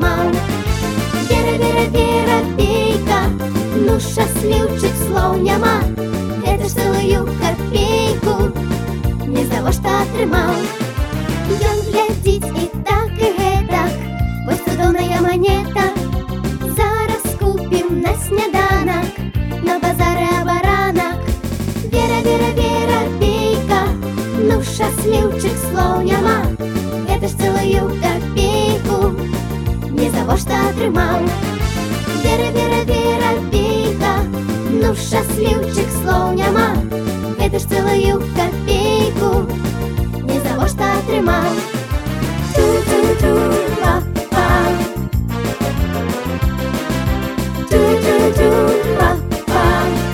тримав. Віра, віра, віра, бійка, ну щасливчик, слов нема. Это ж целую копейку не за во что тримав. Ён глядзіць і так, і гэтак, вось цудоўная манета. Зараз купім на сняданак, на базары абаранак. Вера, вера, вера, бейка, ну щасливчик, слов няма. Это ж целую копейку не за во что атрымаў. Вера, вера, вера, бейка, ну щасливчик, слов няма. Это ж целую копейку не за во что атрымаў. Ту-ту-ту, па-па. Ту-ту-ту, па-па.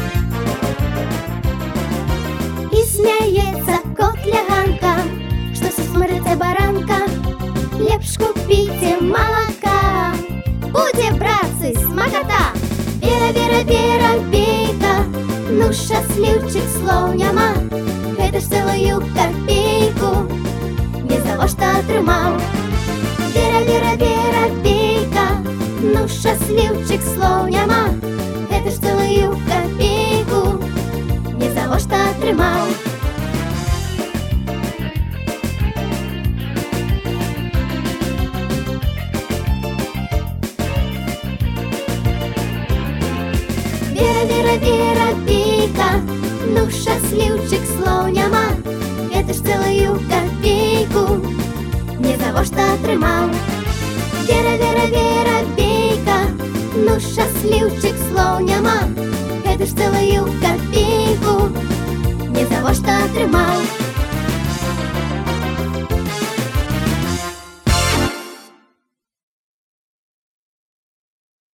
І смяецца кот-ляганка, што сусмарыцца баранка. Лепш купіце малака, будзе, братцы, смакота. Вера, вера, вера, бейка, ну щасливчик, слов няма. Это ж целую копейку не за во что атрымаў. Вера, вера, вера, бейка, ну щасливчик, слов няма. Это ж целую копейку не за во что атрымаў. Вера, вера, вера, бейка, ну щасливчик, слов няма. Это ж целую копейку не за во что атрымаў. Вера, вера, вера, бейка, ну щасливчик, слов няма. Это ж целую копейку не за во что атрымаў.